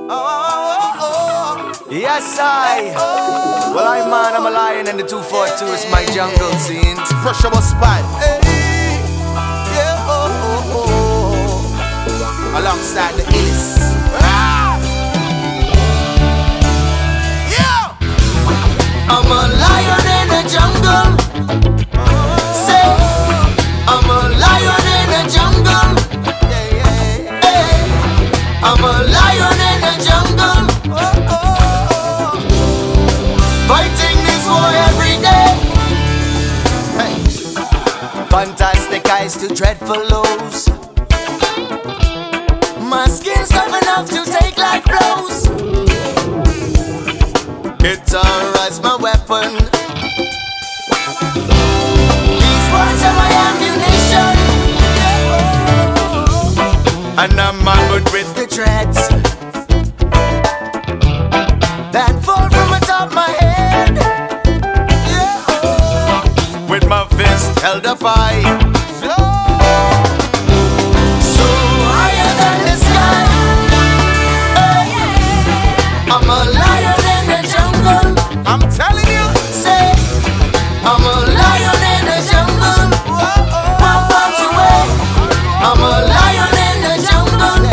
Yes, well, I'm man, I'm a lion, and the 242 is my jungle scene. It's pressure was spot. Alongside the Illis. I'm a lion in the jungle. Say, I'm a lion in the jungle. I'm a lion in the jungle. Fighting this war every day. Hey. Fantastic eyes to dreadful lows. My skin's tough enough to take like blows. Guitar's my weapon. These words are my ammunition. And I'm armored with the dreads that fall from atop my head. With my fist held up high, so higher than the sky. I'm a lion in the jungle. I'm telling you, say, I'm a lion in the jungle. Pop out away. I'm a lion in the jungle.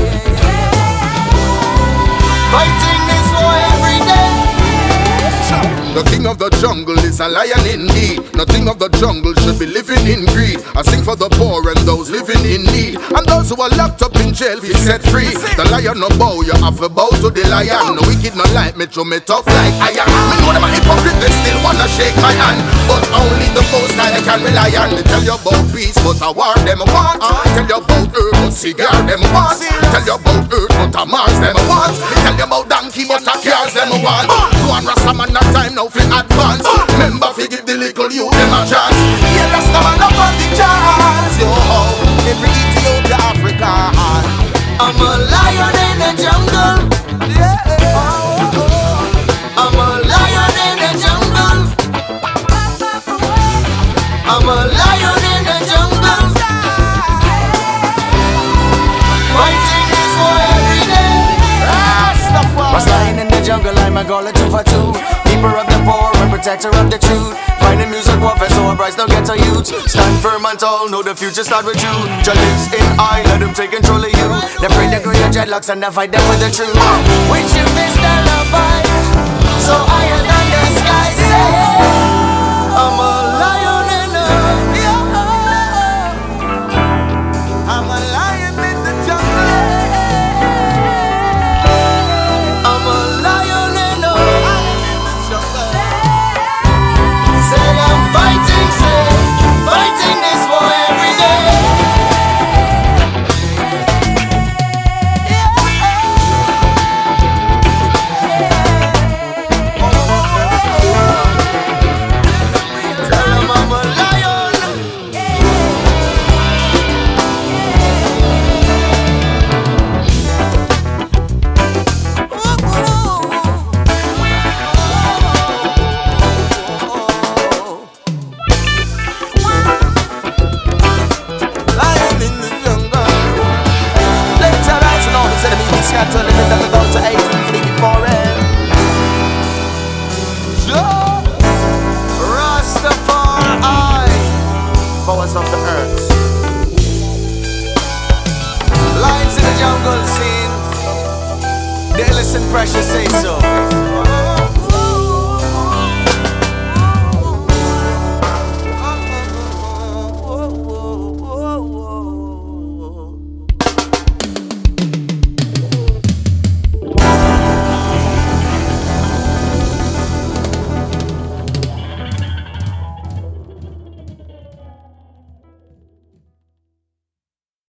Fighting this war every day. The king of the jungle is a lion indeed. Nothing of the jungle should be living in greed. I sing for the poor and those living in need, and those who are locked up in jail be set free. The lion no bow, you have to bow to the lion. No wicked no like me, to me tough like iron. Me know them a hypocrite, they still wanna shake my hand, but only the most I can rely on. They tell you about peace, but a war them want. Tell you about earth, but cigar them want. Tell you about earth, but a Mars them want. Tell you about donkey, but a cars them want. Go on Rastaman, not time now for advance. Remember fi give the little youth them a chance. Yeah, Rastaman up on the chance. Yo, every Ethiopia, Africa. I'm a lion in the jungle. I'm a lion in the jungle. I'm a lion in the jungle. Fighting this war every day. Rastafari in the jungle, I'm a girl at 242. Keeper of the poor and protector of the truth. Finding music warfare so our brides don't get to youth. Stand firm and tall, know the future start with you. Jah lives in I, let him take control of you. They pray to grow your dreadlocks and they fight them for the truth. With you fist and a fight, so higher than the sky. Say, I'm a lion in the I'm a lion in the jungle. I'm a lion in the jungle. Say I'm fighting, fighting this war every day. Tell 'em I'm a lion. Lion in the jungle. Later rise and all his enemies scatter, living down the down to 8 and fleeing foreign. Rastafari, powers of the earth. Lions in the jungle scene. They listen, precious say so.